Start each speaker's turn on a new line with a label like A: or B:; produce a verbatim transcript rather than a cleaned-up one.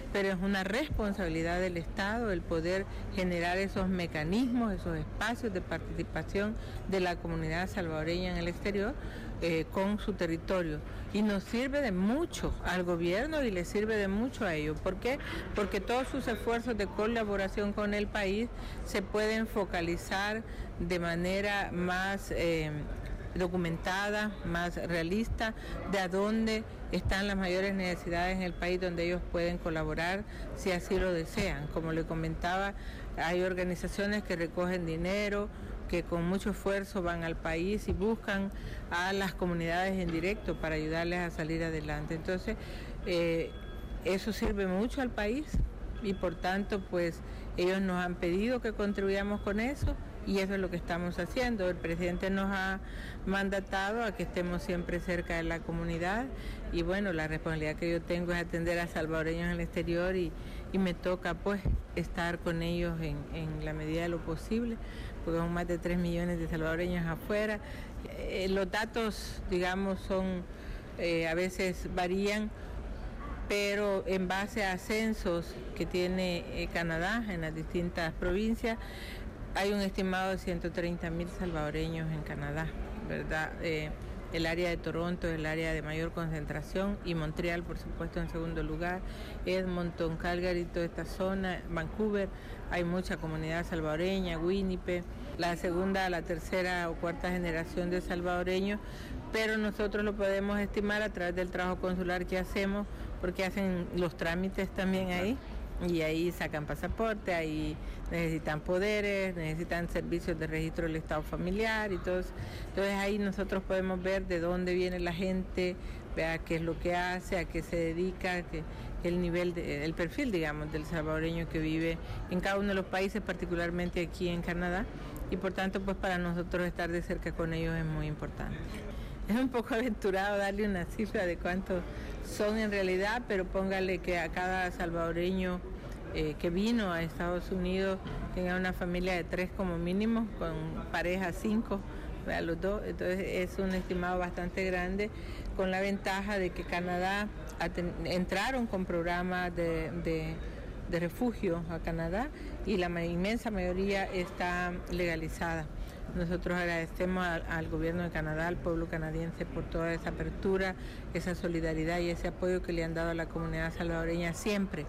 A: pero es una responsabilidad del Estado el poder generar esos mecanismos, esos espacios de participación de la comunidad salvadoreña en el exterior eh, con su territorio. Y nos sirve de mucho al gobierno y le sirve de mucho a ellos. ¿Por qué? Porque todos sus esfuerzos de colaboración con el país se pueden focalizar de manera más eh, documentada, más realista, de a dónde están las mayores necesidades en el país donde ellos pueden colaborar si así lo desean. Como le comentaba, hay organizaciones que recogen dinero, que con mucho esfuerzo van al país y buscan a las comunidades en directo para ayudarles a salir adelante. Entonces, eh, eso sirve mucho al país y por tanto, pues ellos nos han pedido que contribuyamos con eso. Y eso es lo que estamos haciendo. El presidente nos ha mandatado a que estemos siempre cerca de la comunidad y bueno, la responsabilidad que yo tengo es atender a salvadoreños en el exterior y, y me toca pues estar con ellos en, en la medida de lo posible, porque son más de tres millones de salvadoreños afuera. Eh, los datos, digamos, son eh, a veces varían, pero en base a censos que tiene eh, Canadá en las distintas provincias, hay un estimado de ciento treinta mil salvadoreños en Canadá, ¿verdad? Eh, el área de Toronto es el área de mayor concentración y Montreal, por supuesto, en segundo lugar. Edmonton, Calgary, toda esta zona, Vancouver, hay mucha comunidad salvadoreña, Winnipeg, la segunda, la tercera o cuarta generación de salvadoreños, pero nosotros lo podemos estimar a través del trabajo consular que hacemos, porque hacen los trámites también ahí. Y ahí sacan pasaporte, ahí necesitan poderes, necesitan servicios de registro del estado familiar y todo eso. Entonces ahí nosotros podemos ver de dónde viene la gente, vea qué es lo que hace, a qué se dedica, que el nivel, de, el perfil, digamos, del salvadoreño que vive en cada uno de los países, particularmente aquí en Canadá. Y por tanto, pues para nosotros estar de cerca con ellos es muy importante. Es un poco aventurado darle una cifra de cuántos son en realidad, pero póngale que a cada salvadoreño eh, que vino a Estados Unidos tenga una familia de tres como mínimo, con pareja cinco, a los dos. Entonces es un estimado bastante grande, con la ventaja de que Canadá entraron con programas de, de, de refugio a Canadá y la inmensa mayoría está legalizada. Nosotros agradecemos al, al gobierno de Canadá, al pueblo canadiense por toda esa apertura, esa solidaridad y ese apoyo que le han dado a la comunidad salvadoreña siempre.